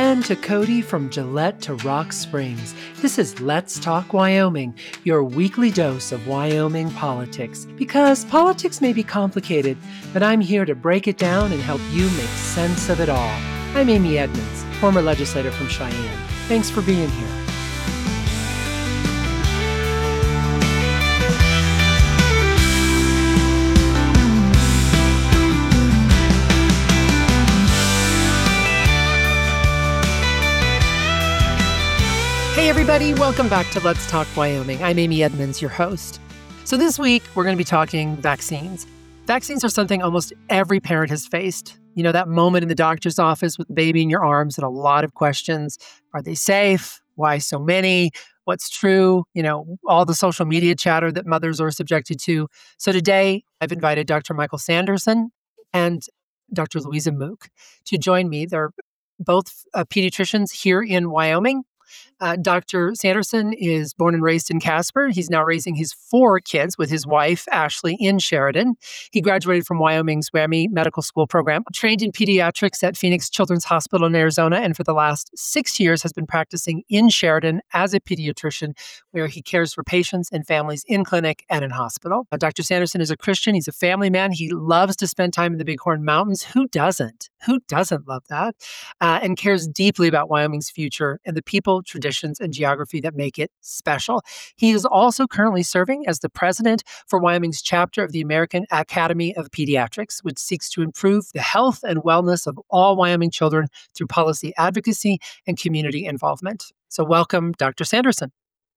And to Cody from Gillette to Rock Springs, this is Let's Talk Wyoming, your weekly dose of Wyoming politics. Because politics may be complicated, but I'm here to break it down and help you make sense of it all. I'm Amy Edmonds, former legislator from Cheyenne. Thanks for being here. Hey everybody, welcome back to Let's Talk Wyoming. I'm Amy Edmonds, your host. So this week, we're going to be talking vaccines. Vaccines are something almost every parent has faced. You know, that moment in the doctor's office with the baby in your arms and a lot of questions. Are they safe? Why so many? What's true? You know, all the social media chatter that mothers are subjected to. So today, I've invited Dr. Michael Sanderson and Dr. Louisa Mook to join me. They're both pediatricians here in Wyoming. Dr. Sanderson is born and raised in Casper. He's now raising his 4 kids with his wife, Ashley, in Sheridan. He graduated from Wyoming's WWAMI Medical School program, trained in pediatrics at Phoenix Children's Hospital in Arizona, and for the last 6 years has been practicing in Sheridan as a pediatrician, where he cares for patients and families in clinic and in hospital. Dr. Sanderson is a Christian. He's a family man. He loves to spend time in the Bighorn Mountains. Who doesn't? Who doesn't love that? And cares deeply about Wyoming's future and the people, traditions, and geography that make it special. He is also currently serving as the president for Wyoming's chapter of the American Academy of Pediatrics, which seeks to improve the health and wellness of all Wyoming children through policy advocacy and community involvement. So welcome, Dr. Sanderson.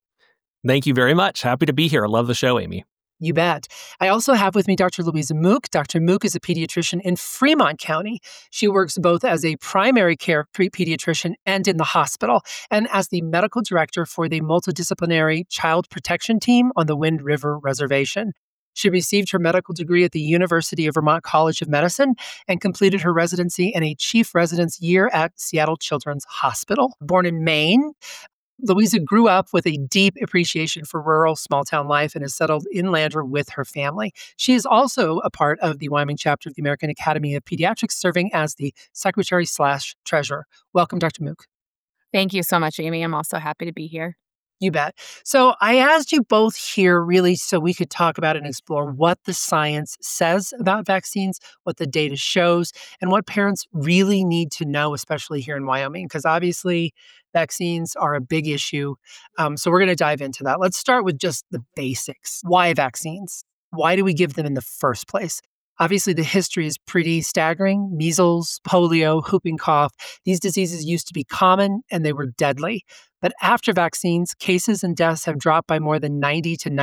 Thank you very much. Happy to be here. I love the show, Amy. You bet. I also have with me Dr. Louisa Mook. Dr. Mook is a pediatrician in Fremont County. She works both as a primary care pediatrician and in the hospital, and as the medical director for the multidisciplinary child protection team on the Wind River Reservation. She received her medical degree at the University of Vermont College of Medicine and completed her residency and a chief residence year at Seattle Children's Hospital. Born in Maine, Louisa grew up with a deep appreciation for rural small-town life and has settled inland with her family. She is also a part of the Wyoming chapter of the American Academy of Pediatrics, serving as the secretary/treasurer. Welcome, Dr. Mook. Thank you so much, Amy. I'm also happy to be here. You bet. So I asked you both here really so we could talk about and explore what the science says about vaccines, what the data shows, and what parents really need to know, especially here in Wyoming, because obviously vaccines are a big issue. So we're going to dive into that. Let's start with just the basics. Why vaccines? Why do we give them in the first place? Obviously, the history is pretty staggering. Measles, polio, whooping cough, these diseases used to be common and they were deadly. But after vaccines, cases and deaths have dropped by more than 90 to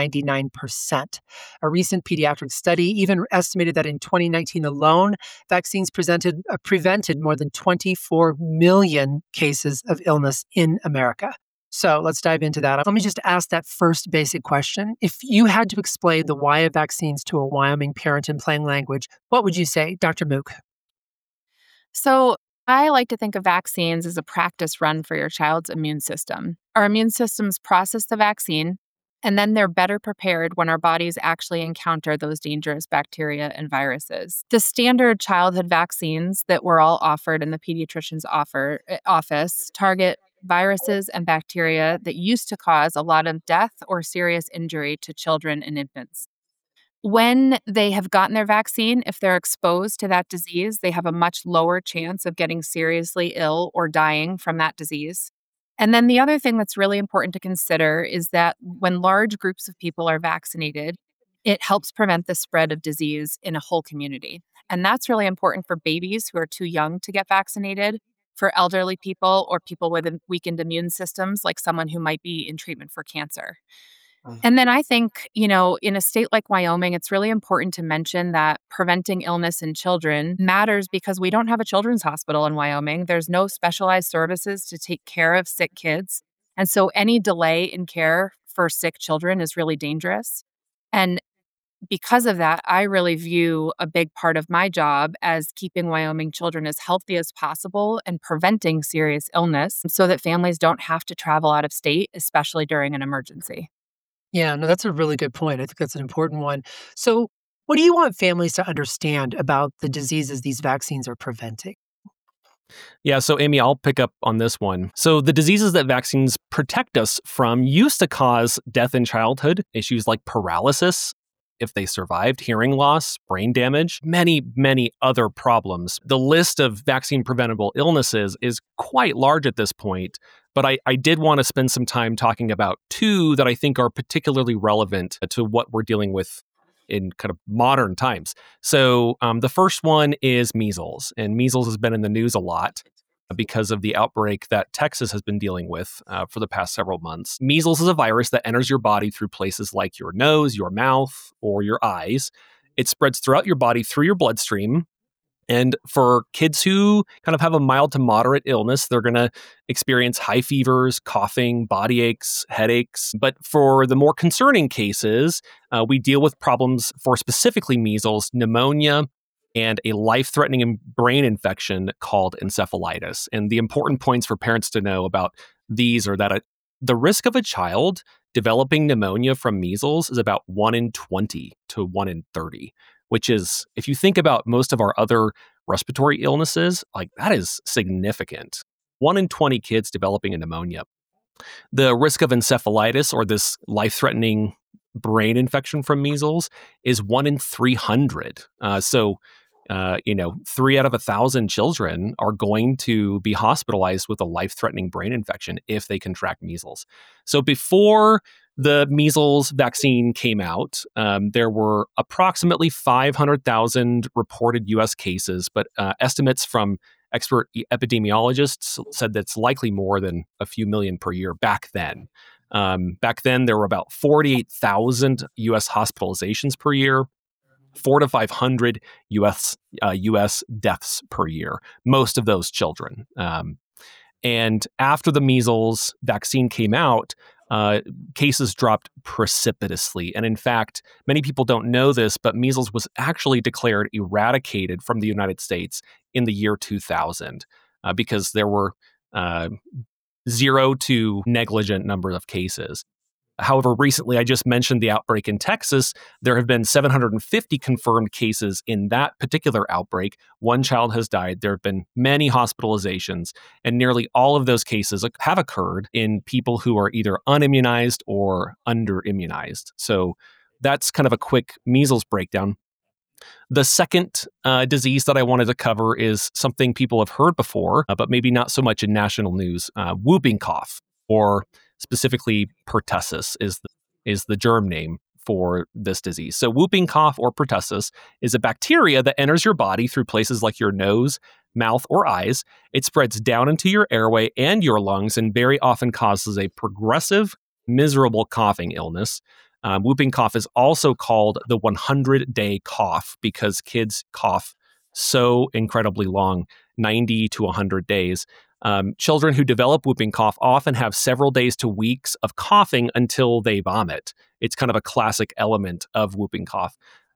99%. A recent pediatric study even estimated that in 2019 alone, vaccines prevented more than 24 million cases of illness in America. So let's dive into that. Let me just ask that first basic question. If you had to explain the why of vaccines to a Wyoming parent in plain language, what would you say, Dr. Mook? So I like to think of vaccines as a practice run for your child's immune system. Our immune systems process the vaccine, and then they're better prepared when our bodies actually encounter those dangerous bacteria and viruses. The standard childhood vaccines that we're all offered in the pediatrician's office target viruses and bacteria that used to cause a lot of death or serious injury to children and infants. When they have gotten their vaccine, if they're exposed to that disease, they have a much lower chance of getting seriously ill or dying from that disease. And then the other thing that's really important to consider is that when large groups of people are vaccinated, it helps prevent the spread of disease in a whole community. And that's really important for babies who are too young to get vaccinated, for elderly people or people with weakened immune systems, like someone who might be in treatment for cancer. And then I think, in a state like Wyoming, it's really important to mention that preventing illness in children matters because we don't have a children's hospital in Wyoming. There's no specialized services to take care of sick kids. And so any delay in care for sick children is really dangerous. And because of that, I really view a big part of my job as keeping Wyoming children as healthy as possible and preventing serious illness so that families don't have to travel out of state, especially during an emergency. Yeah, no, that's a really good point. I think that's an important one. So what do you want families to understand about the diseases these vaccines are preventing? Yeah, so Amy, I'll pick up on this one. So the diseases that vaccines protect us from used to cause death in childhood, issues like paralysis, if they survived, hearing loss, brain damage, many, many other problems. The list of vaccine preventable illnesses is quite large at this point, but I did want to spend some time talking about two that I think are particularly relevant to what we're dealing with in kind of modern times. So the first one is measles, and measles has been in the news a lot because of the outbreak that Texas has been dealing with for the past several months. Measles is a virus that enters your body through places like your nose, your mouth, or your eyes. It spreads throughout your body through your bloodstream. And for kids who kind of have a mild to moderate illness, they're going to experience high fevers, coughing, body aches, headaches. But for the more concerning cases, we deal with problems for specifically measles, pneumonia, and a life-threatening brain infection called encephalitis. And the important points for parents to know about these are that the risk of a child developing pneumonia from measles is about 1 in 20 to 1 in 30, which is, if you think about most of our other respiratory illnesses, like that is significant. 1 in 20 kids developing a pneumonia. The risk of encephalitis, or this life-threatening brain infection from measles, is 1 in 300. So 3 out of 1,000 children are going to be hospitalized with a life-threatening brain infection if they contract measles. So before the measles vaccine came out, there were approximately 500,000 reported U.S. cases, but estimates from expert epidemiologists said that's likely more than a few million per year back then. Back then, there were about 48,000 U.S. hospitalizations per year, 400 to 500 U.S. deaths per year, most of those children. And after the measles vaccine came out, cases dropped precipitously. And in fact, many people don't know this, but measles was actually declared eradicated from the United States in the year 2000 because there were 0 to negligent number of cases. However, recently, I just mentioned the outbreak in Texas. There have been 750 confirmed cases in that particular outbreak. 1 child has died. There have been many hospitalizations, and nearly all of those cases have occurred in people who are either unimmunized or under-immunized. So that's kind of a quick measles breakdown. The second disease that I wanted to cover is something people have heard before, but maybe not so much in national news, whooping cough, or specifically pertussis is the germ name for this disease. So whooping cough, or pertussis, is a bacteria that enters your body through places like your nose, mouth, or eyes. It spreads down into your airway and your lungs, and very often causes a progressive, miserable coughing illness. Whooping cough is also called the 100-day cough because kids cough so incredibly long, 90 to 100 days. Children who develop whooping cough often have several days to weeks of coughing until they vomit. It's kind of a classic element of whooping cough.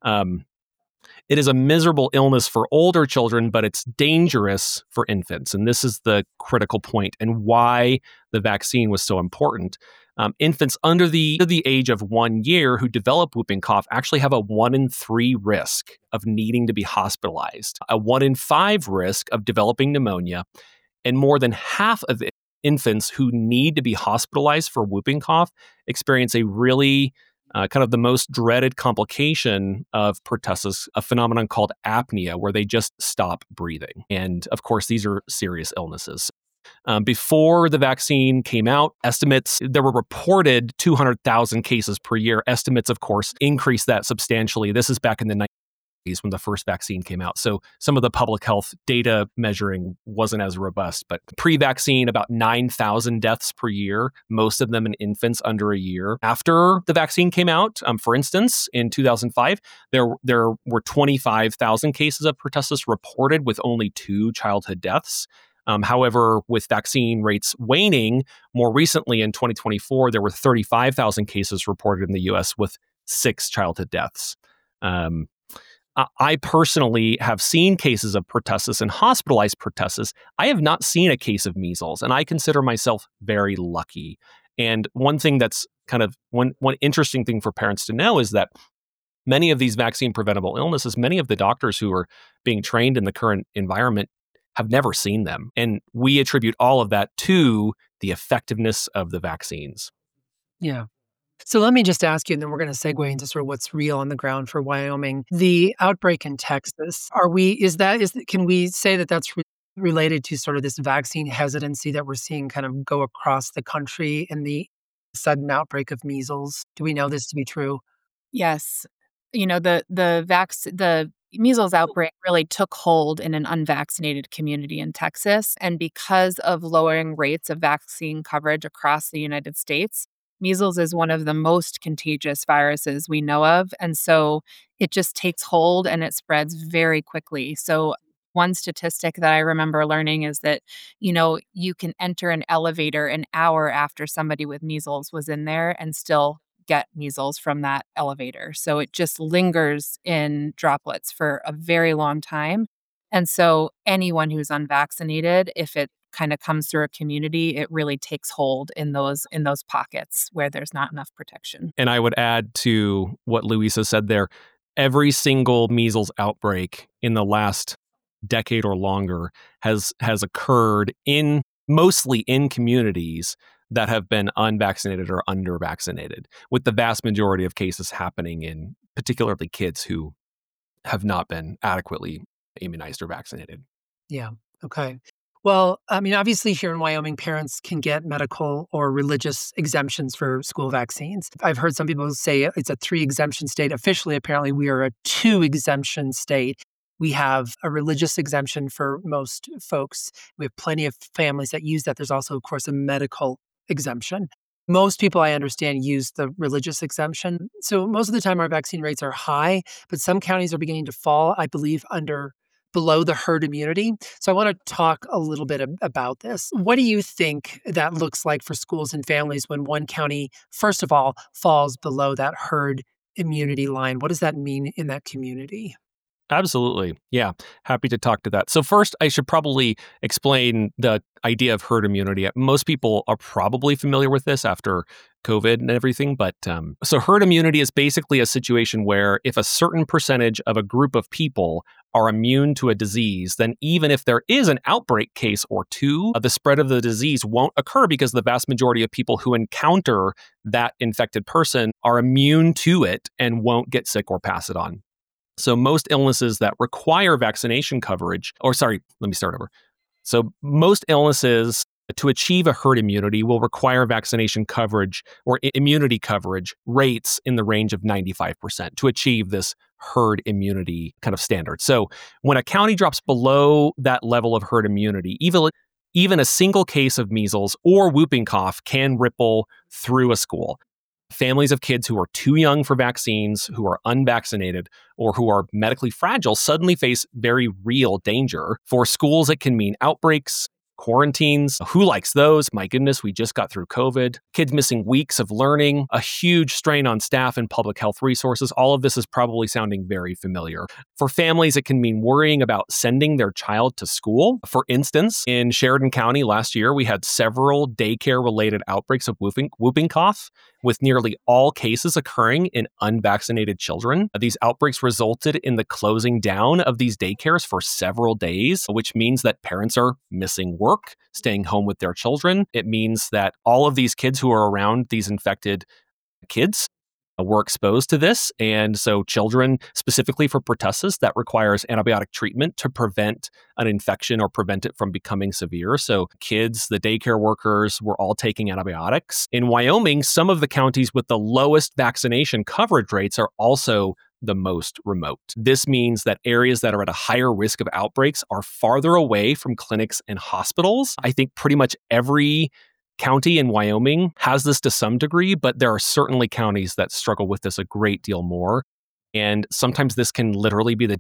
It is a miserable illness for older children, but it's dangerous for infants. And this is the critical point and why the vaccine was so important. Infants under the age of 1 year who develop whooping cough actually have a 1 in 3 risk of needing to be hospitalized, a 1 in 5 risk of developing pneumonia, and more than half of infants who need to be hospitalized for whooping cough experience a really kind of the most dreaded complication of pertussis, a phenomenon called apnea, where they just stop breathing. And of course, these are serious illnesses. Before the vaccine came out, there were reported 200,000 cases per year. Estimates, of course, increased that substantially. This is back in the 90s when the first vaccine came out. So some of the public health data measuring wasn't as robust, but pre-vaccine, about 9,000 deaths per year, most of them in infants under a year. After the vaccine came out, for instance, in 2005, there were 25,000 cases of pertussis reported with only 2 childhood deaths. However, with vaccine rates waning, more recently in 2024, there were 35,000 cases reported in the U.S. with 6 childhood deaths. I personally have seen cases of pertussis and hospitalized pertussis. I have not seen a case of measles, and I consider myself very lucky. And one thing that's kind of one interesting thing for parents to know is that many of these vaccine preventable illnesses, many of the doctors who are being trained in the current environment have never seen them. And we attribute all of that to the effectiveness of the vaccines. Yeah. So let me just ask you, and then we're going to segue into sort of what's real on the ground for Wyoming. The outbreak in Texas, can we say that that's related to sort of this vaccine hesitancy that we're seeing kind of go across the country and the sudden outbreak of measles? Do we know this to be true? Yes. The measles outbreak really took hold in an unvaccinated community in Texas. And because of lowering rates of vaccine coverage across the United States, measles is one of the most contagious viruses we know of. And so it just takes hold and it spreads very quickly. So one statistic that I remember learning is that, you can enter an elevator an hour after somebody with measles was in there and still get measles from that elevator. So it just lingers in droplets for a very long time. And so anyone who's unvaccinated, if it kind of comes through a community, it really takes hold in those pockets where there's not enough protection. And I would add to what Louisa said there, every single measles outbreak in the last decade or longer has occurred mostly in communities that have been unvaccinated or under-vaccinated, with the vast majority of cases happening in particularly kids who have not been adequately immunized or vaccinated. Yeah. Okay. Well, I mean, obviously here in Wyoming, parents can get medical or religious exemptions for school vaccines. I've heard some people say it's a 3 exemption state. Officially, apparently, we are a 2 exemption state. We have a religious exemption for most folks. We have plenty of families that use that. There's also, of course, a medical exemption. Most people, I understand, use the religious exemption. So most of the time, our vaccine rates are high, but some counties are beginning to fall, I believe, below the herd immunity. So I want to talk a little bit about this. What do you think that looks like for schools and families when one county, first of all, falls below that herd immunity line? What does that mean in that community? Absolutely. Yeah. Happy to talk to that. So first, I should probably explain the idea of herd immunity. Most people are probably familiar with this after COVID and everything. But so herd immunity is basically a situation where if a certain percentage of a group of people are immune to a disease, then even if there is an outbreak case or two, the spread of the disease won't occur because the vast majority of people who encounter that infected person are immune to it and won't get sick or pass it on. So most illnesses that require vaccination coverage, let me start over. So most illnesses to achieve a herd immunity will require vaccination coverage or immunity coverage rates in the range of 95% to achieve this herd immunity kind of standard. So when a county drops below that level of herd immunity, even a single case of measles or whooping cough can ripple through a school. Families of kids who are too young for vaccines, who are unvaccinated, or who are medically fragile suddenly face very real danger. For schools, it can mean outbreaks, quarantines. Who likes those? My goodness, we just got through COVID. Kids missing weeks of learning, a huge strain on staff and public health resources. All of this is probably sounding very familiar. For families, it can mean worrying about sending their child to school. For instance, in Sheridan County last year, we had several daycare-related outbreaks of whooping cough, with nearly all cases occurring in unvaccinated children. These outbreaks resulted in the closing down of these daycares for several days, which means that parents are missing work, staying home with their children. It means that all of these kids who are around these infected kids were exposed to this. And so children, specifically for pertussis, that requires antibiotic treatment to prevent an infection or prevent it from becoming severe. So kids, the daycare workers were all taking antibiotics. In Wyoming, some of the counties with the lowest vaccination coverage rates are also the most remote. This means that areas that are at a higher risk of outbreaks are farther away from clinics and hospitals. I think pretty much every county in Wyoming has this to some degree, but there are certainly counties that struggle with this a great deal more. And sometimes this can literally be the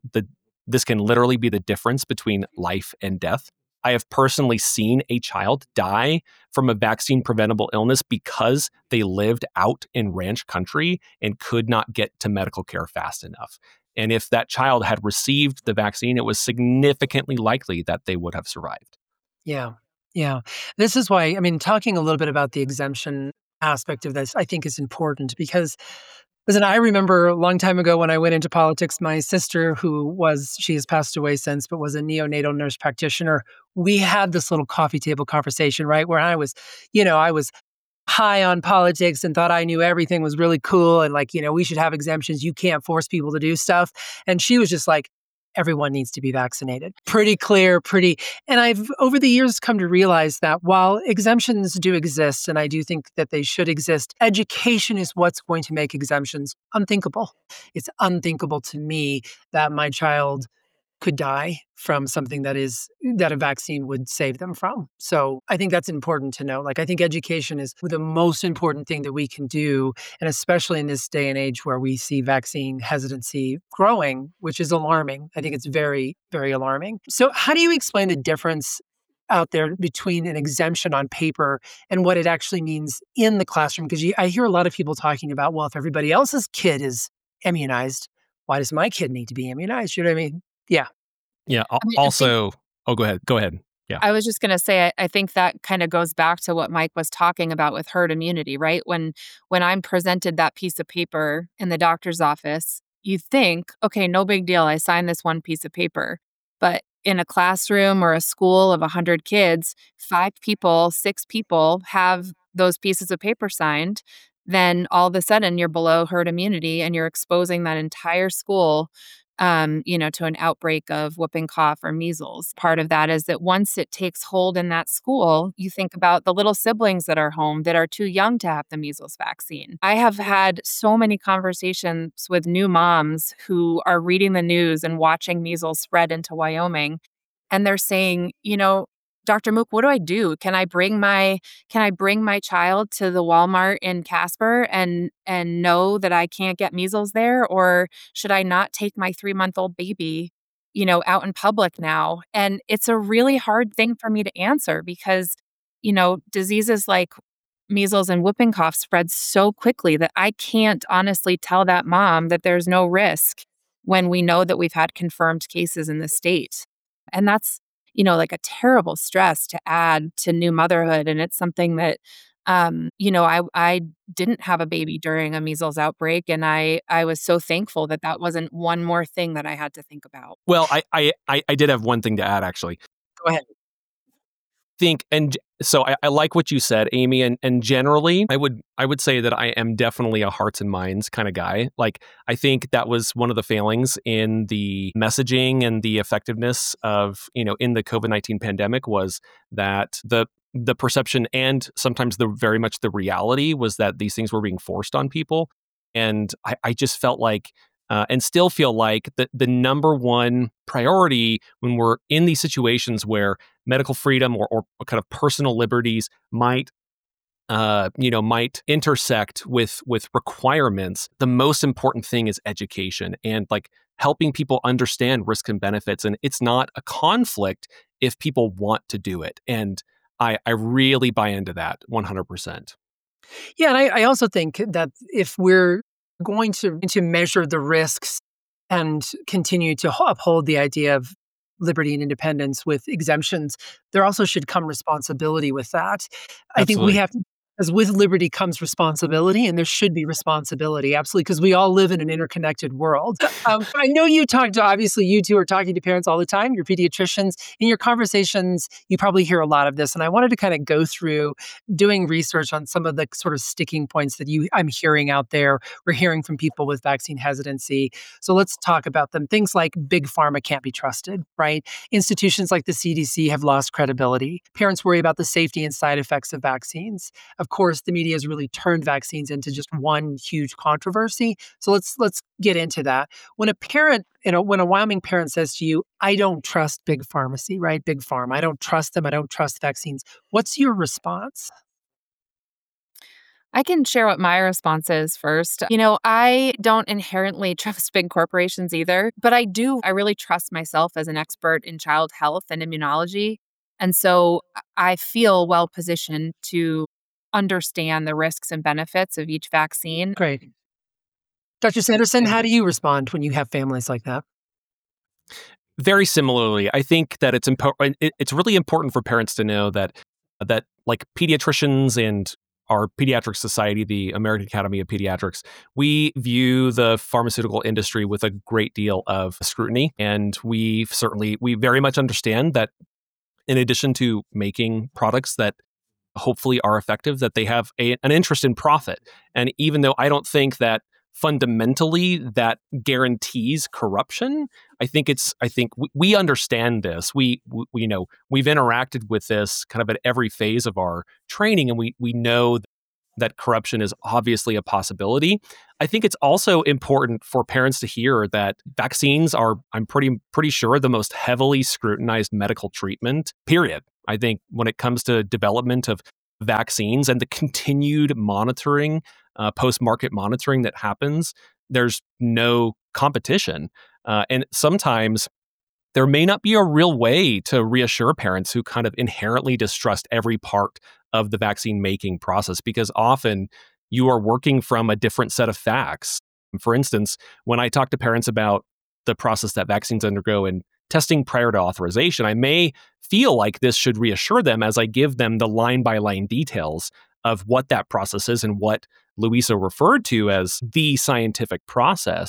difference between life and death. I have personally seen a child die from a vaccine preventable illness because they lived out in ranch country and could not get to medical care fast enough. And if that child had received the vaccine, it was significantly likely that they would have survived. Yeah. Yeah. This is why, I mean, talking a little bit about the exemption aspect of this, I think is important because Listen, I remember a long time ago when I went into politics, my sister, she has passed away since, but was a neonatal nurse practitioner. We had this little coffee table conversation, right? Where I was high on politics and thought I knew everything was really cool. And like, we should have exemptions. You can't force people to do stuff. And she was just like, everyone needs to be vaccinated. Pretty clear, and I've over the years come to realize that while exemptions do exist, and I do think that they should exist, education is what's going to make exemptions unthinkable. It's unthinkable to me that my child could die from something that a vaccine would save them from. So I think that's important to know. Like, I think education is the most important thing that we can do. And especially in this day and age where we see vaccine hesitancy growing, which is alarming. I think it's very, very alarming. So how do you explain the difference out there between an exemption on paper and what it actually means in the classroom? Because I hear a lot of people talking about, well, if everybody else's kid is immunized, why does my kid need to be immunized? You know what I mean? Yeah. Yeah. I think Go ahead. Go ahead. Yeah. I was just going to say, I think that kind of goes back to what Mike was talking about with herd immunity, right? When I'm presented that piece of paper in the doctor's office, you think, okay, no big deal. I signed this one piece of paper. But in a classroom or a school of 100 kids, 5 people, 6 people have those pieces of paper signed, then all of a sudden you're below herd immunity and you're exposing that entire school to an outbreak of whooping cough or measles. Part of that is that once it takes hold in that school, you think about the little siblings that are home that are too young to have the measles vaccine. I have had so many conversations with new moms who are reading the news and watching measles spread into Wyoming. And they're saying, Dr. Mook, what do I do? Can I bring my child to the Walmart in Casper and know that I can't get measles there? Or should I not take my 3-month-old baby, out in public now? And it's a really hard thing for me to answer because, diseases like measles and whooping cough spread so quickly that I can't honestly tell that mom that there's no risk when we know that we've had confirmed cases in the state. And that's like a terrible stress to add to new motherhood. And it's something that, I didn't have a baby during a measles outbreak. And I was so thankful that wasn't one more thing that I had to think about. Well, I did have one thing to add, actually. Go ahead. I like what you said, Amy, and generally I would say that I am definitely a hearts and minds kind of guy. Like, I think that was one of the failings in the messaging and the effectiveness of, in the COVID-19 pandemic, was that the perception and sometimes very much the reality was that these things were being forced on people. And I just felt like and still feel like the number one priority when we're in these situations where medical freedom or kind of personal liberties might intersect with requirements, the most important thing is education and like helping people understand risks and benefits. And it's not a conflict if people want to do it. And I really buy into that 100%. Yeah, and I also think that if we're going to measure the risks and continue to uphold the idea of liberty and independence with exemptions, there also should come responsibility with that. I think we Absolutely. have to, as with liberty comes responsibility, and there should be responsibility, absolutely, because we all live in an interconnected world. I know obviously you two are talking to parents all the time, you're pediatricians. In your conversations, you probably hear a lot of this, and I wanted to kind of go through doing research on some of the sort of sticking points that I'm hearing out there. We're hearing from people with vaccine hesitancy. So let's talk about them. Things like big pharma can't be trusted, right? Institutions like the CDC have lost credibility. Parents worry about the safety and side effects of vaccines. Of course, the media has really turned vaccines into just one huge controversy. So let's get into that. When when a Wyoming parent says to you, "I don't trust big pharmacy," right? Big pharma, I don't trust them. I don't trust vaccines. What's your response? I can share what my response is first. I don't inherently trust big corporations either, but I really trust myself as an expert in child health and immunology. And so I feel well positioned to understand the risks and benefits of each vaccine. Great. Dr. Sanderson, how do you respond when you have families like that? Very similarly, I think that it's important. It's really important for parents to know that like pediatricians and our pediatric society, the American Academy of Pediatrics, we view the pharmaceutical industry with a great deal of scrutiny. And we very much understand that in addition to making products that hopefully are effective, that they have an interest in profit. And even though I don't think that fundamentally that guarantees corruption, I think we understand this. We know we've interacted with this kind of at every phase of our training, and we know that corruption is obviously a possibility. I think it's also important for parents to hear that vaccines are, I'm pretty sure, the most heavily scrutinized medical treatment, period. I think when it comes to development of vaccines and the continued monitoring, post-market monitoring that happens, there's no competition. And sometimes there may not be a real way to reassure parents who kind of inherently distrust every part of the vaccine making process, because often you are working from a different set of facts. For instance, when I talk to parents about the process that vaccines undergo in testing prior to authorization, I may feel like this should reassure them as I give them the line-by-line details of what that process is and what Louisa referred to as the scientific process.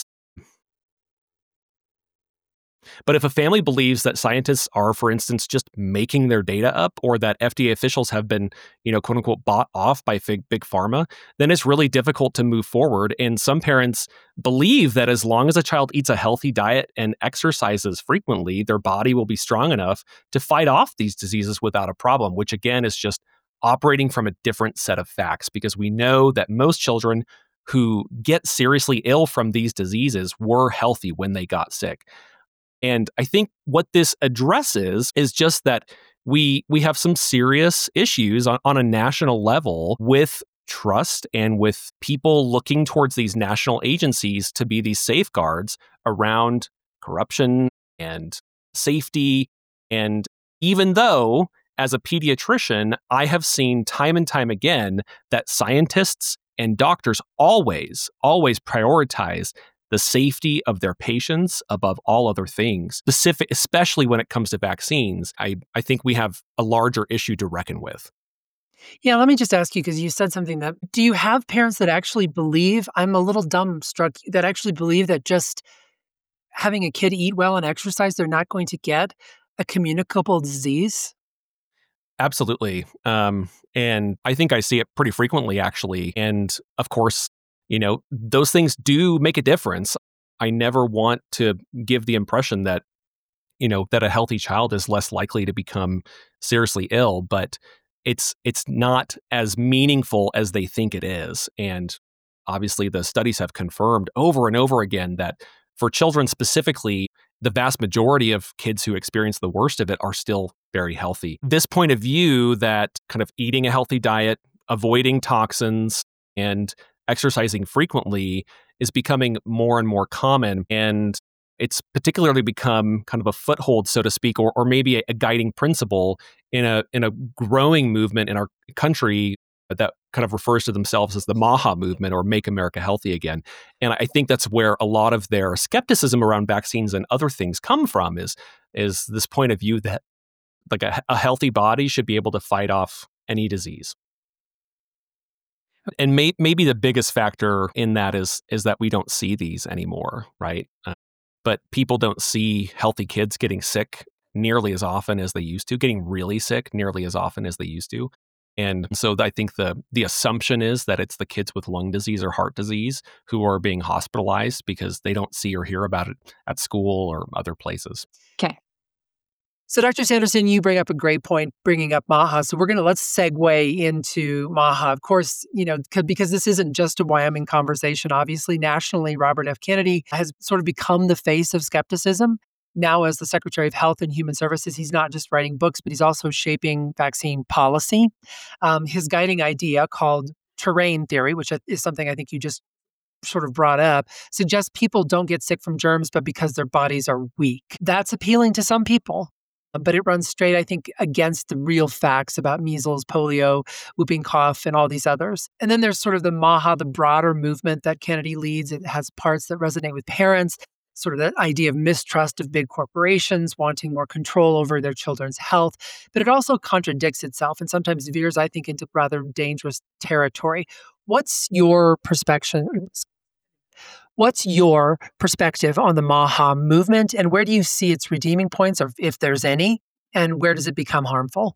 But if a family believes that scientists are, for instance, just making their data up, or that FDA officials have been, quote unquote, bought off by big pharma, then it's really difficult to move forward. And some parents believe that as long as a child eats a healthy diet and exercises frequently, their body will be strong enough to fight off these diseases without a problem, which again is just operating from a different set of facts, because we know that most children who get seriously ill from these diseases were healthy when they got sick. And I think what this addresses is just that we have some serious issues on a national level with trust and with people looking towards these national agencies to be these safeguards around corruption and safety. And even though, as a pediatrician, I have seen time and time again that scientists and doctors always prioritize the safety of their patients above all other things, especially when it comes to vaccines, I think we have a larger issue to reckon with. Yeah, let me just ask you, because you said something that, do you have parents that actually believe, I'm a little dumbstruck, that actually believe that just having a kid eat well and exercise, they're not going to get a communicable disease? Absolutely. And I think I see it pretty frequently, actually. And of course, those things do make a difference. I never want to give the impression that, that a healthy child is less likely to become seriously ill, but it's not as meaningful as they think it is. And obviously the studies have confirmed over and over again that for children specifically, the vast majority of kids who experience the worst of it are still very healthy. This point of view that kind of eating a healthy diet, avoiding toxins, and exercising frequently is becoming more and more common. And it's particularly become kind of a foothold, so to speak, or maybe a guiding principle in a growing movement in our country that kind of refers to themselves as the MAHA movement, or Make America Healthy Again. And I think that's where a lot of their skepticism around vaccines and other things come from, is this point of view that like a healthy body should be able to fight off any disease. And maybe the biggest factor in that is that we don't see these anymore, right? But people don't see healthy kids getting sick nearly as often as they used to, getting really sick nearly as often as they used to. And so I think the assumption is that it's the kids with lung disease or heart disease who are being hospitalized because they don't see or hear about it at school or other places. Okay. So Dr. Sanderson, you bring up a great point, bringing up MAHA. So let's segue into MAHA. Of course, because this isn't just a Wyoming conversation. Obviously, nationally, Robert F. Kennedy has sort of become the face of skepticism. Now, as the Secretary of Health and Human Services, he's not just writing books, but he's also shaping vaccine policy. His guiding idea, called terrain theory, which is something I think you just sort of brought up, suggests people don't get sick from germs, but because their bodies are weak. That's appealing to some people. But it runs straight, I think, against the real facts about measles, polio, whooping cough, and all these others. And then there's sort of the MAHA, the broader movement that Kennedy leads. It has parts that resonate with parents. sort of that idea of mistrust of big corporations, wanting more control over their children's health. But it also contradicts itself and sometimes veers, I think, into rather dangerous territory. What's your perspective? What's your perspective on the MAHA movement, and where do you see its redeeming points, or if there's any, and where does it become harmful?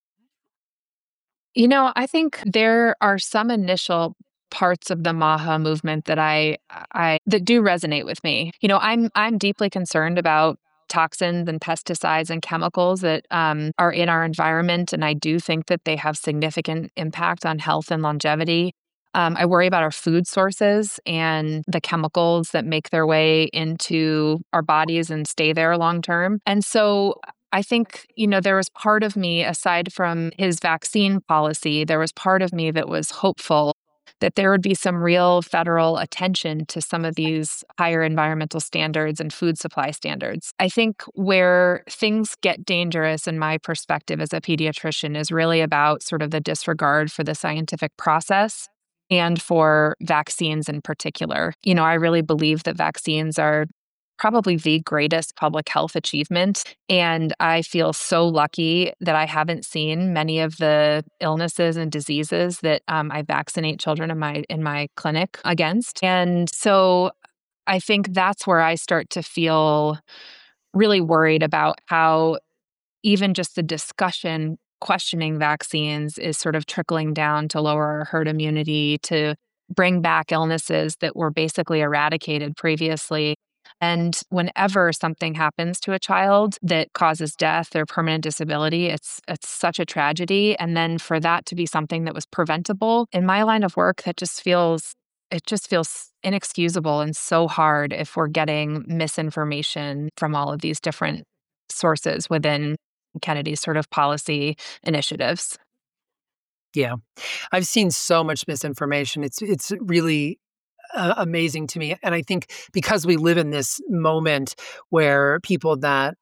I think there are some initial parts of the MAHA movement that I that do resonate with me. I'm deeply concerned about toxins and pesticides and chemicals that are in our environment, and I do think that they have significant impact on health and longevity. I worry about our food sources and the chemicals that make their way into our bodies and stay there long term. And so I think, there was part of me, aside from his vaccine policy, there was part of me that was hopeful that there would be some real federal attention to some of these higher environmental standards and food supply standards. I think where things get dangerous, in my perspective as a pediatrician, is really about sort of the disregard for the scientific process and for vaccines in particular. I really believe that vaccines are probably the greatest public health achievement. And I feel so lucky that I haven't seen many of the illnesses and diseases that I vaccinate children in my clinic against. And so I think that's where I start to feel really worried about how even just the discussion questioning vaccines is sort of trickling down to lower our herd immunity, to bring back illnesses that were basically eradicated previously. And whenever something happens to a child that causes death or permanent disability, it's such a tragedy. And then for that to be something that was preventable in my line of work, it just feels inexcusable and so hard if we're getting misinformation from all of these different sources within Kennedy's sort of policy initiatives. Yeah, I've seen so much misinformation. It's really amazing to me, and I think because we live in this moment where people that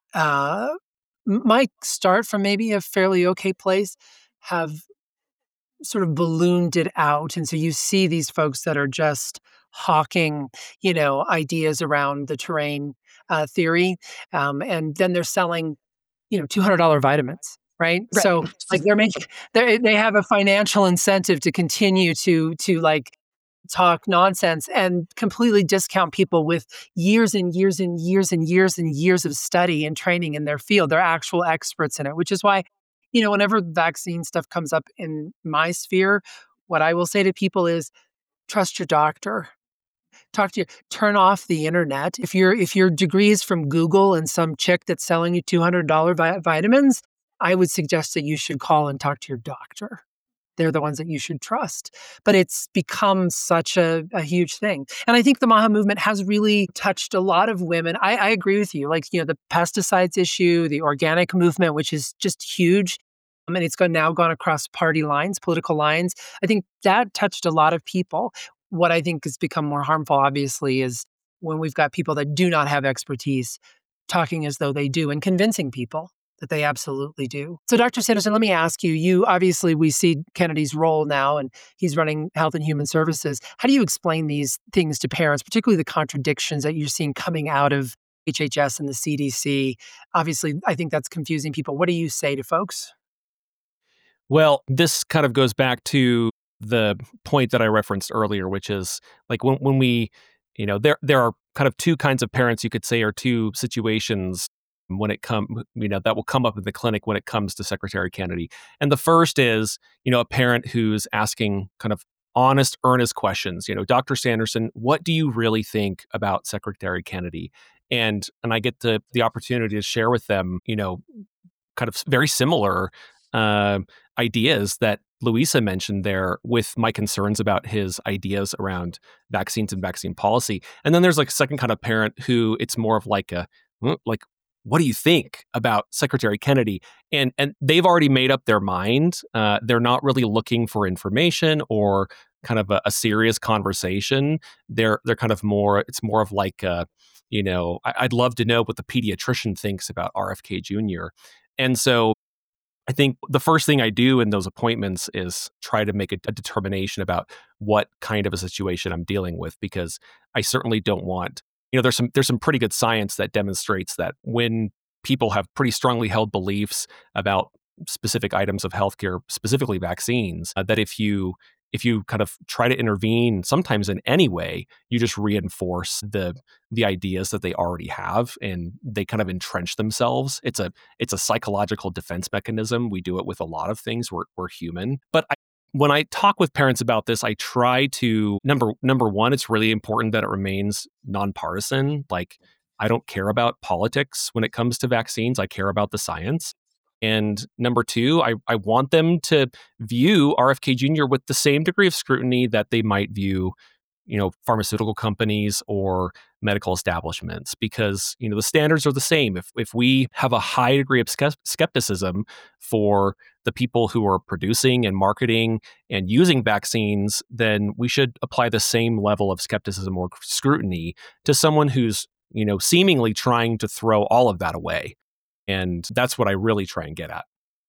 might start from maybe a fairly okay place have sort of ballooned it out, and so you see these folks that are just hawking, ideas around the terrain theory, and then they're selling $200 vitamins, right? Right. So like they have a financial incentive to continue to like talk nonsense and completely discount people with years and years and years and years and years of study and training in their field. They're actual experts in it, which is why, whenever vaccine stuff comes up in my sphere, what I will say to people is trust your doctor. Turn off the internet. If your degree is from Google and some chick that's selling you $200 vitamins, I would suggest that you should call and talk to your doctor. They're the ones that you should trust. But it's become such a huge thing. And I think the MAHA movement has really touched a lot of women. I agree with you. Like, the pesticides issue, the organic movement, which is just huge. And it's now gone across party lines, political lines. I think that touched a lot of people. What I think has become more harmful, obviously, is when we've got people that do not have expertise talking as though they do and convincing people that they absolutely do. So, Dr. Sanderson, let me ask you, obviously, we see Kennedy's role now, and he's running Health and Human Services. How do you explain these things to parents, particularly the contradictions that you're seeing coming out of HHS and the CDC? Obviously, I think that's confusing people. What do you say to folks? Well, this kind of goes back to the point that I referenced earlier, which is like when we, there are kind of two kinds of parents, you could say, or two situations when it that will come up in the clinic when it comes to Secretary Kennedy. And the first is, a parent who's asking kind of honest, earnest questions. Dr. Sanderson, what do you really think about Secretary Kennedy? And I get the opportunity to share with them, kind of very similar ideas that Louisa mentioned there with my concerns about his ideas around vaccines and vaccine policy. And then there's like a second kind of parent who it's more of like what do you think about Secretary Kennedy? And they've already made up their mind. They're not really looking for information or kind of a serious conversation. They're kind of more, it's more of like, I'd love to know what the pediatrician thinks about RFK Jr. And so I think the first thing I do in those appointments is try to make a determination about what kind of a situation I'm dealing with, because I certainly don't want there's some pretty good science that demonstrates that when people have pretty strongly held beliefs about specific items of healthcare, specifically vaccines, that if you kind of try to intervene, sometimes in any way, you just reinforce the ideas that they already have, and they kind of entrench themselves. It's a psychological defense mechanism. We do it with a lot of things. We're human, but when I talk with parents about this, I try to number one, it's really important that it remains nonpartisan. Like, I don't care about politics when it comes to vaccines. I care about the science. And number two, I want them to view RFK Jr. with the same degree of scrutiny that they might view, pharmaceutical companies or medical establishments, because, the standards are the same. If we have a high degree of skepticism for the people who are producing and marketing and using vaccines, then we should apply the same level of skepticism or scrutiny to someone who's, seemingly trying to throw all of that away. And that's what I really try and get at.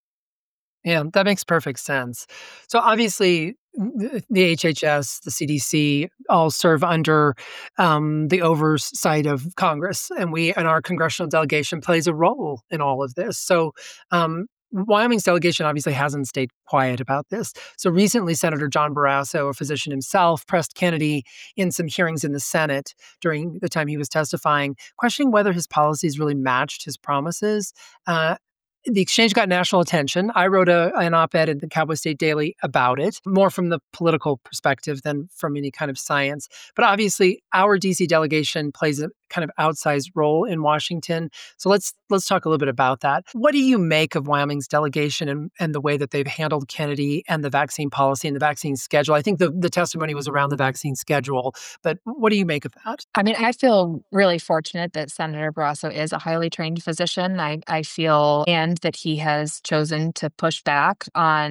Yeah, that makes perfect sense. So obviously, the HHS, the CDC, all serve under the oversight of Congress, and our congressional delegation plays a role in all of this. So Wyoming's delegation obviously hasn't stayed quiet about this. So recently, Senator John Barrasso, a physician himself, pressed Kennedy in some hearings in the Senate during the time he was testifying, questioning whether his policies really matched his promises. The exchange got national attention. I wrote an op-ed in the Cowboy State Daily about it, more from the political perspective than from any kind of science. But obviously, our DC delegation plays a kind of outsized role in Washington. So let's talk a little bit about that. What do you make of Wyoming's delegation and the way that they've handled Kennedy and the vaccine policy and the vaccine schedule? I think the testimony was around the vaccine schedule, but what do you make of that? I mean, I feel really fortunate that Senator Barrasso is a highly trained physician. I feel and that he has chosen to push back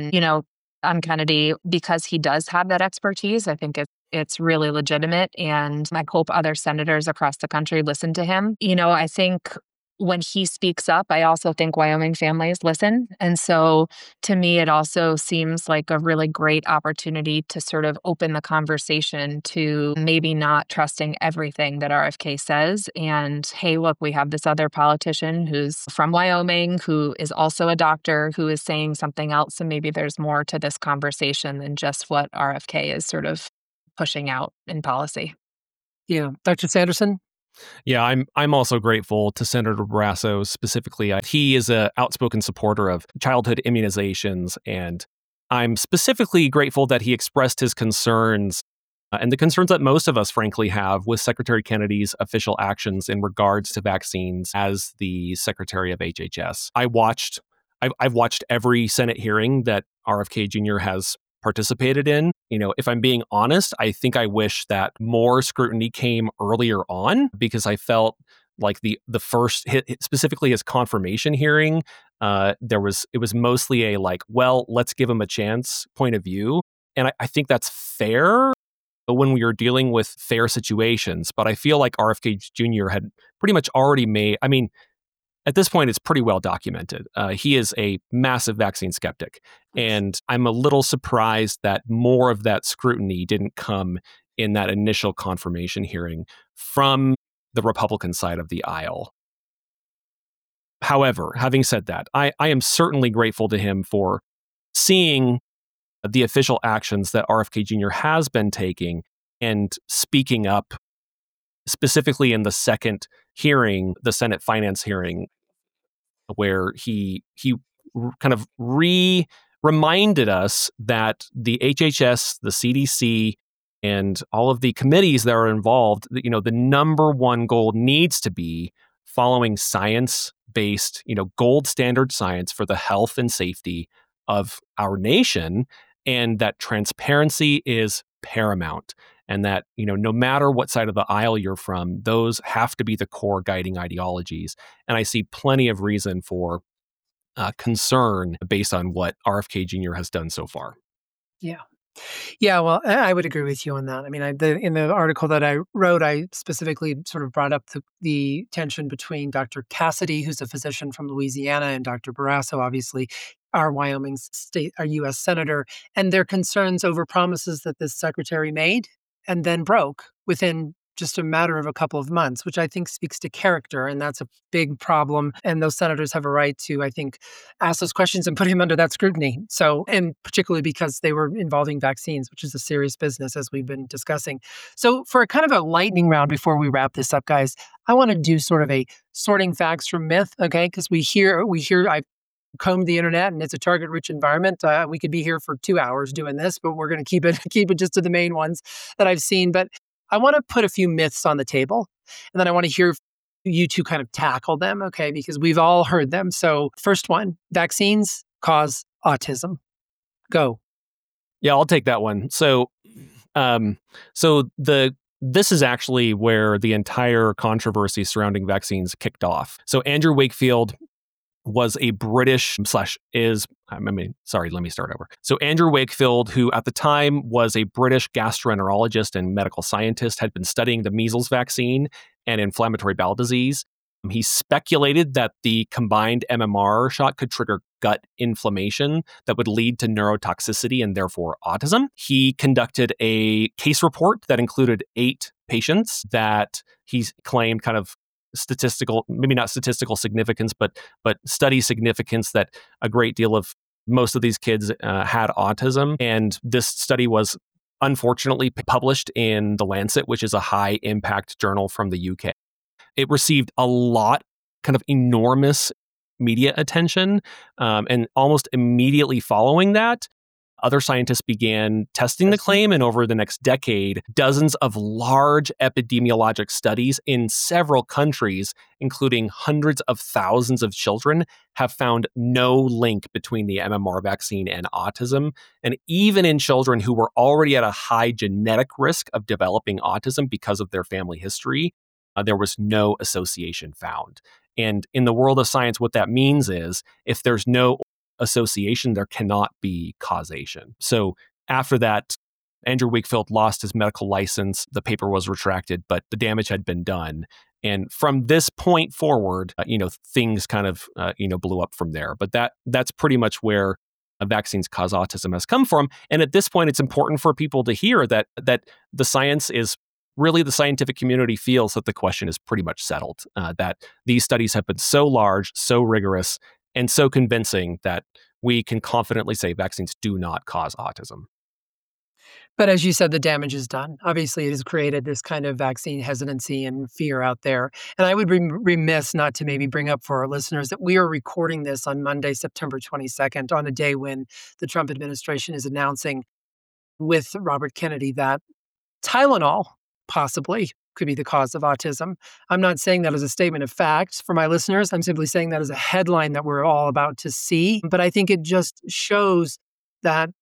on Kennedy because he does have that expertise. I think it's really legitimate, and I hope other senators across the country listen to him. I think when he speaks up, I also think Wyoming families listen. And so to me, it also seems like a really great opportunity to sort of open the conversation to maybe not trusting everything that RFK says. And hey, look, we have this other politician who's from Wyoming, who is also a doctor, who is saying something else. So maybe there's more to this conversation than just what RFK is sort of pushing out in policy. Yeah. Dr. Sanderson? Yeah, I'm also grateful to Senator Barrasso specifically. He is an outspoken supporter of childhood immunizations, and I'm specifically grateful that he expressed his concerns and the concerns that most of us, frankly, have with Secretary Kennedy's official actions in regards to vaccines as the Secretary of HHS. I've watched every Senate hearing that RFK Jr. has participated in. If I'm being honest, I think I wish that more scrutiny came earlier on, because I felt like the first specifically his confirmation hearing, it was mostly a like, well, let's give him a chance point of view. And I think that's fair when we are dealing with fair situations. But I feel like RFK Jr. had pretty much already made, at this point, it's pretty well documented. He is a massive vaccine skeptic. And I'm a little surprised that more of that scrutiny didn't come in that initial confirmation hearing from the Republican side of the aisle. However, having said that, I am certainly grateful to him for seeing the official actions that RFK Jr. has been taking and speaking up, specifically in the second hearing, the Senate Finance hearing, where he kind of reminded us that the HHS, the CDC, and all of the committees that are involved, the number one goal needs to be following science-based, gold standard science for the health and safety of our nation, and that transparency is paramount. And that, no matter what side of the aisle you're from, those have to be the core guiding ideologies. And I see plenty of reason for concern based on what RFK Jr. has done so far. Yeah. Yeah, well, I would agree with you on that. I mean, in the article that I wrote, I specifically sort of brought up the tension between Dr. Cassidy, who's a physician from Louisiana, and Dr. Barrasso, obviously, our U.S. senator, and their concerns over promises that this secretary made and then broke within just a matter of a couple of months, which I think speaks to character. And that's a big problem. And those senators have a right to, I think, ask those questions and put him under that scrutiny. So, and particularly because they were involving vaccines, which is a serious business, as we've been discussing. So, for a kind of a lightning round before we wrap this up, guys, I want to do sort of a sorting facts from myth, okay? Because we hear, I've combed the internet and it's a target-rich environment. We could be here for 2 hours doing this, but we're going to keep it just to the main ones that I've seen. But I want to put a few myths on the table, and then I want to hear you two kind of tackle them, okay? Because we've all heard them. So, first one: vaccines cause autism. Go. Yeah, I'll take that one. This is actually where the entire controversy surrounding vaccines kicked off. So Andrew Wakefield was a British let me start over. So Andrew Wakefield, who at the time was a British gastroenterologist and medical scientist, had been studying the measles vaccine and inflammatory bowel disease. He speculated that the combined MMR shot could trigger gut inflammation that would lead to neurotoxicity and therefore autism. He conducted a case report that included 8 patients that he claimed kind of statistical, maybe not statistical significance, but study significance that a great deal of most of these kids had autism. And this study was unfortunately published in The Lancet, which is a high impact journal from the UK. It received a lot, kind of enormous media attention. And almost immediately following that, other scientists began testing the claim, and over the next decade, dozens of large epidemiologic studies in several countries, including hundreds of thousands of children, have found no link between the MMR vaccine and autism. And even in children who were already at a high genetic risk of developing autism because of their family history, there was no association found. And in the world of science, what that means is if there's no association, there cannot be causation. So after that, Andrew Wakefield lost his medical license. The paper was retracted, but the damage had been done. And from this point forward, things kind of, blew up from there. But that's pretty much where vaccines cause autism has come from. And at this point, it's important for people to hear that the science is really, the scientific community feels that the question is pretty much settled, that these studies have been so large, so rigorous, and so convincing that we can confidently say vaccines do not cause autism. But as you said, the damage is done. Obviously, it has created this kind of vaccine hesitancy and fear out there. And I would be remiss not to maybe bring up for our listeners that we are recording this on Monday, September 22nd, on a day when the Trump administration is announcing with Robert Kennedy that Tylenol possibly could be the cause of autism. I'm not saying that as a statement of fact for my listeners. I'm simply saying that as a headline that we're all about to see. But I think it just shows that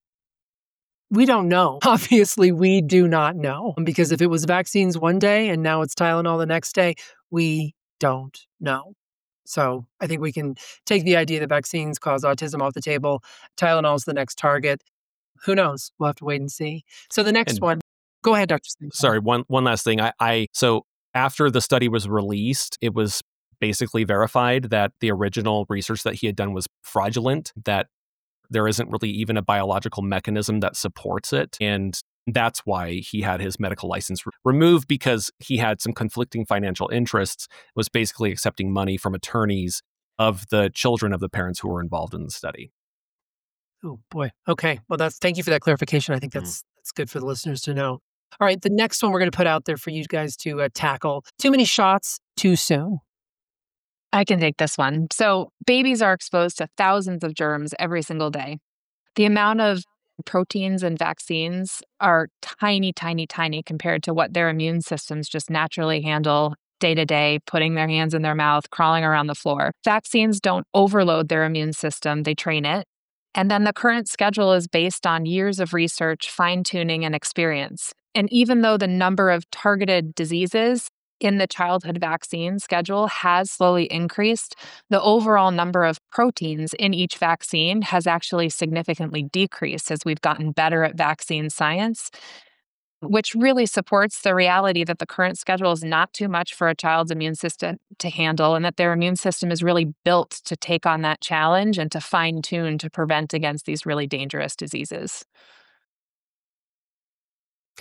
we don't know. Obviously, we do not know. Because if it was vaccines one day and now it's Tylenol the next day, we don't know. So I think we can take the idea that vaccines cause autism off the table. Tylenol's the next target. Who knows? We'll have to wait and see. So the next one. Go ahead, Dr. Smith. Sorry, one last thing. So after the study was released, it was basically verified that the original research that he had done was fraudulent, that there isn't really even a biological mechanism that supports it. And that's why he had his medical license removed, because he had some conflicting financial interests, was basically accepting money from attorneys of the children of the parents who were involved in the study. Oh, boy. Okay. Well, thank you for that clarification. I think that's good for the listeners to know. All right. The next one we're going to put out there for you guys to tackle: too many shots too soon. I can take this one. So babies are exposed to thousands of germs every single day. The amount of proteins in vaccines are tiny, tiny, tiny compared to what their immune systems just naturally handle day to day, putting their hands in their mouth, crawling around the floor. Vaccines don't overload their immune system, they train it. And then the current schedule is based on years of research, fine-tuning, and experience. And even though the number of targeted diseases in the childhood vaccine schedule has slowly increased, the overall number of proteins in each vaccine has actually significantly decreased as we've gotten better at vaccine science, which really supports the reality that the current schedule is not too much for a child's immune system to handle, and that their immune system is really built to take on that challenge and to fine-tune to prevent against these really dangerous diseases. Okay,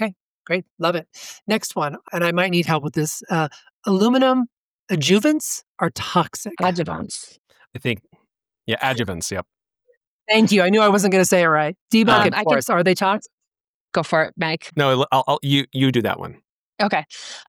Great. Love it. Next one, and I might need help with this. Aluminum adjuvants are toxic. Adjuvants. I think, yeah, adjuvants. Yep. Thank you. I knew I wasn't going to say it right. Debunk it I for could us. Are they toxic? go for it, Mike. No, you do that one. Okay.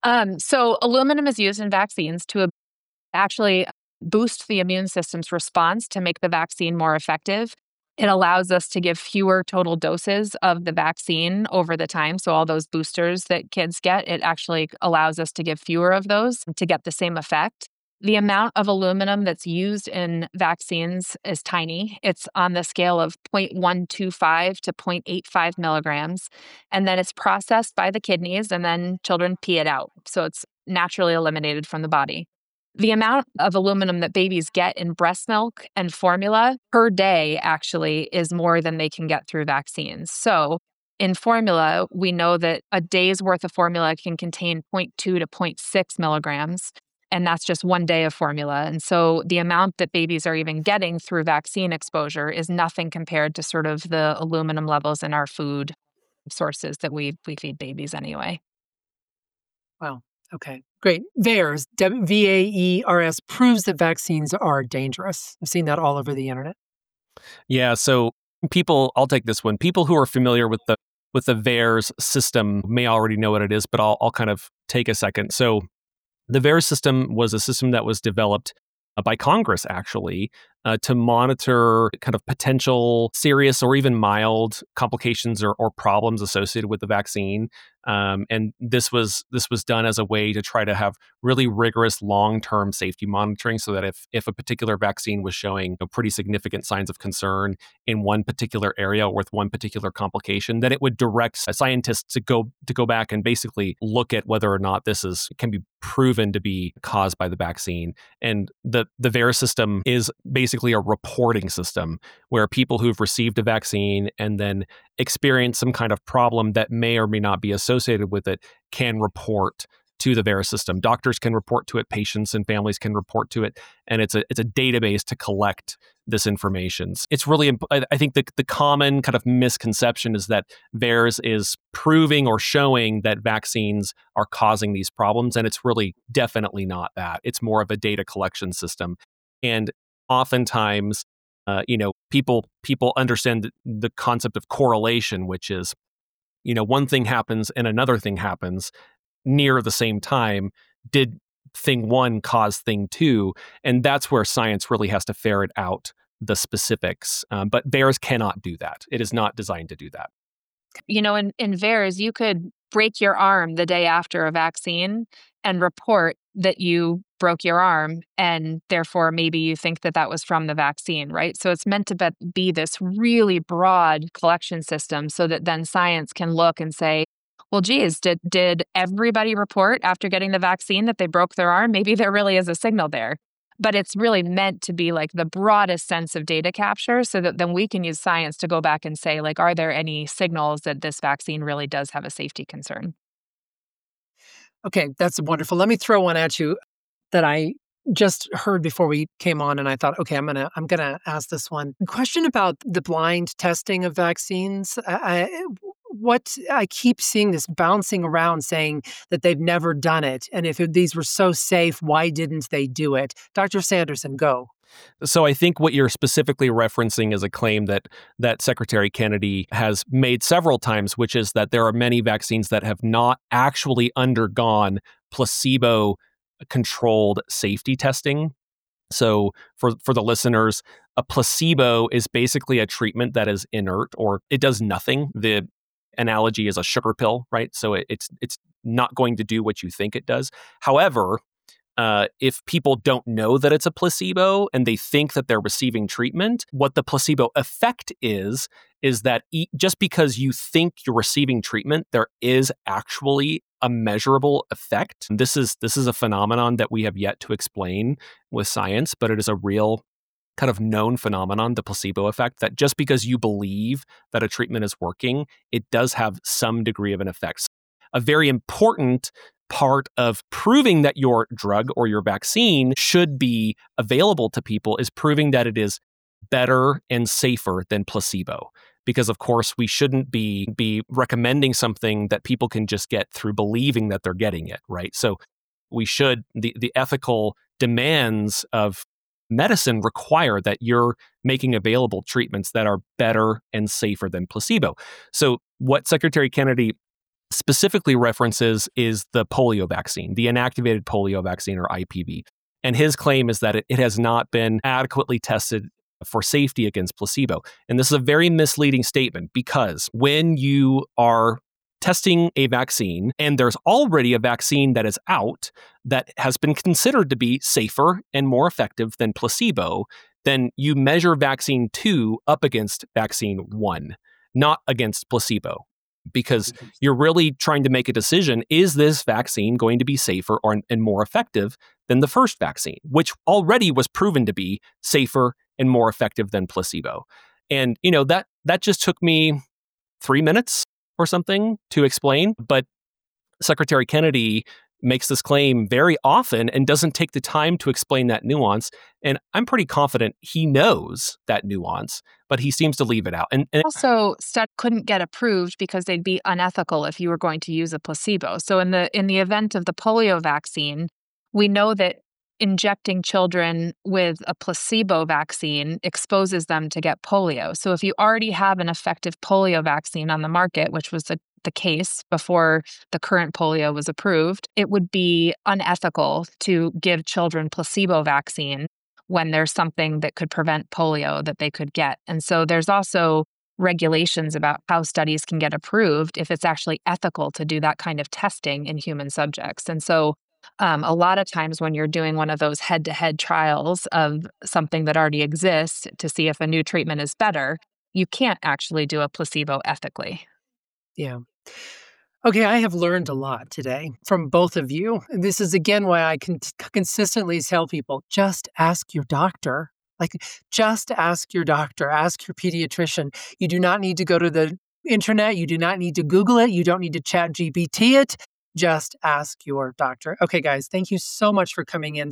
So aluminum is used in vaccines to actually boost the immune system's response to make the vaccine more effective. It allows us to give fewer total doses of the vaccine over the time. So all those boosters that kids get, it actually allows us to give fewer of those to get the same effect. The amount of aluminum that's used in vaccines is tiny. It's on the scale of 0.125 to 0.85 milligrams. And then it's processed by the kidneys, and then children pee it out. So it's naturally eliminated from the body. The amount of aluminum that babies get in breast milk and formula per day actually is more than they can get through vaccines. So in formula, we know that a day's worth of formula can contain 0.2 to 0.6 milligrams. And that's just one day of formula. And so the amount that babies are even getting through vaccine exposure is nothing compared to sort of the aluminum levels in our food sources that we feed babies anyway. Wow. Okay. Great. VAERS, VAERS, proves that vaccines are dangerous. I've seen that all over the internet. Yeah. So I'll take this one. People who are familiar with the VAERS system may already know what it is, but I'll kind of take a second. So the VAERS system was a system that was developed by Congress, actually, to monitor kind of potential serious or even mild complications or problems associated with the vaccine. And this was done as a way to try to have really rigorous long-term safety monitoring, so that if a particular vaccine was showing pretty significant signs of concern in one particular area or with one particular complication, then it would direct scientists to go back and basically look at whether or not this can be proven to be caused by the vaccine. And the VAERS system is basically a reporting system where people who've received a vaccine and then experience some kind of problem that may or may not be associated with it can report to the VAERS system. Doctors can report to it, patients and families can report to it, and it's a database to collect this information. It's really, I think the common kind of misconception is that VAERS is proving or showing that vaccines are causing these problems, and it's really definitely not that. It's more of a data collection system. And oftentimes, people understand the concept of correlation, which is, one thing happens and another thing happens near the same time. Did thing one cause thing two? And that's where science really has to ferret out the specifics. But VAERS cannot do that. It is not designed to do that. In VAERS, you could break your arm the day after a vaccine and report that you broke your arm, and therefore maybe you think that was from the vaccine, right? So it's meant to be this really broad collection system so that then science can look and say, well, geez, did everybody report after getting the vaccine that they broke their arm? Maybe there really is a signal there. But it's really meant to be like the broadest sense of data capture so that then we can use science to go back and say, like, are there any signals that this vaccine really does have a safety concern? Okay, that's wonderful. Let me throw one at you that I just heard before we came on, and I thought, okay, I'm gonna ask this one. Question about the blind testing of vaccines. What I keep seeing this bouncing around saying that they've never done it, and if these were so safe, why didn't they do it? Dr. Sanderson, go. So I think what you're specifically referencing is a claim that Secretary Kennedy has made several times, which is that there are many vaccines that have not actually undergone placebo-controlled safety testing. So for the listeners, a placebo is basically a treatment that is inert, or it does nothing. The analogy is a sugar pill, right? So it's not going to do what you think it does. However, if people don't know that it's a placebo and they think that they're receiving treatment, what the placebo effect is that just because you think you're receiving treatment, there is actually a measurable effect. This is a phenomenon that we have yet to explain with science, but it is a real kind of known phenomenon, the placebo effect, that just because you believe that a treatment is working, it does have some degree of an effect. A very important part of proving that your drug or your vaccine should be available to people is proving that it is better and safer than placebo. because, of course, we shouldn't be recommending something that people can just get through believing that they're getting it, right? So we should, the ethical demands of medicine require that you're making available treatments that are better and safer than placebo. So what Secretary Kennedy specifically references is the polio vaccine, the inactivated polio vaccine, or IPV. And his claim is that it has not been adequately tested for safety against placebo. And this is a very misleading statement, because when you are testing a vaccine and there's already a vaccine that is out that has been considered to be safer and more effective than placebo, then you measure vaccine 2 up against vaccine 1, not against placebo, because you're really trying to make a decision: is this vaccine going to be safer and more effective than the first vaccine, which already was proven to be safer and more effective than placebo? And that just took me 3 minutes or something to explain, but Secretary Kennedy makes this claim very often and doesn't take the time to explain that nuance. And I'm pretty confident he knows that nuance, but he seems to leave it out. And also, study couldn't get approved because they'd be unethical if you were going to use a placebo. So in the event of the polio vaccine, we know that injecting children with a placebo vaccine exposes them to get polio. So if you already have an effective polio vaccine on the market, which was the case before the current polio was approved, it would be unethical to give children placebo vaccine when there's something that could prevent polio that they could get. And so there's also regulations about how studies can get approved if it's actually ethical to do that kind of testing in human subjects. And so a lot of times when you're doing one of those head-to-head trials of something that already exists to see if a new treatment is better, you can't actually do a placebo ethically. Yeah. Okay, I have learned a lot today from both of you. And this is, again, why I can consistently tell people, just ask your doctor. Just ask your doctor, ask your pediatrician. You do not need to go to the internet. You do not need to Google it. You don't need to chat GPT it. Just ask your doctor. Okay, guys, thank you so much for coming in.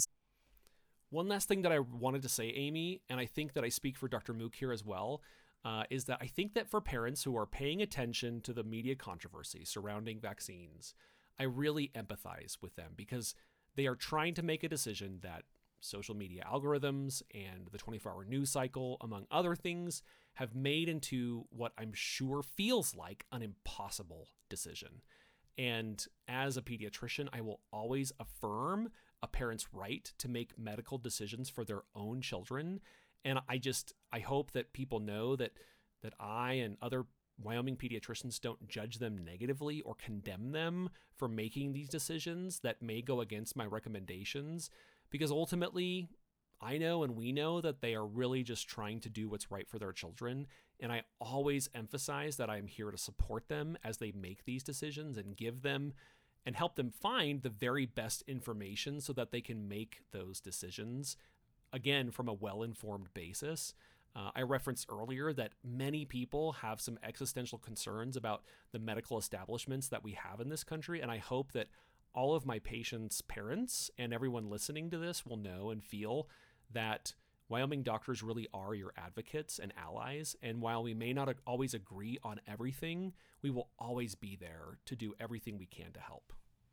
One last thing that I wanted to say, Amy, and I think that I speak for Dr. Mook here as well, is that I think that for parents who are paying attention to the media controversy surrounding vaccines, I really empathize with them, because they are trying to make a decision that social media algorithms and the 24-hour news cycle, among other things, have made into what I'm sure feels like an impossible decision. And as a pediatrician, I will always affirm a parent's right to make medical decisions for their own children. And I hope that people know that I and other Wyoming pediatricians don't judge them negatively or condemn them for making these decisions that may go against my recommendations, because ultimately I know and we know that they are really just trying to do what's right for their children. And I always emphasize that I'm here to support them as they make these decisions and give them and help them find the very best information so that they can make those decisions, again, from a well-informed basis. I referenced earlier that many people have some existential concerns about the medical establishments that we have in this country, and I hope that all of my patients' parents and everyone listening to this will know and feel that Wyoming doctors really are your advocates and allies, and while we may not always agree on everything, we will always be there to do everything we can to help.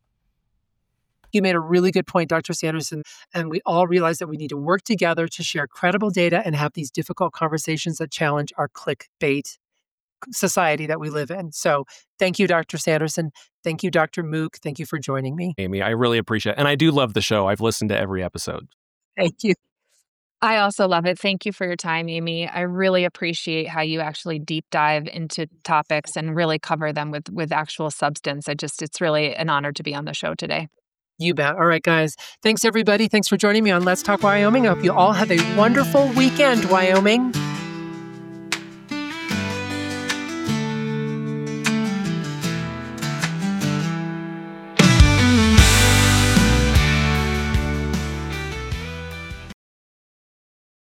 You made a really good point, Dr. Sanderson, and we all realize that we need to work together to share credible data and have these difficult conversations that challenge our clickbait society that we live in. So thank you, Dr. Sanderson. Thank you, Dr. Mook. Thank you for joining me. Amy, I really appreciate it. And I do love the show. I've listened to every episode. Thank you. I also love it. Thank you for your time, Amy. I really appreciate how you actually deep dive into topics and really cover them with actual substance. It's really an honor to be on the show today. You bet. All right, guys. Thanks, everybody. Thanks for joining me on Let's Talk Wyoming. I hope you all have a wonderful weekend, Wyoming.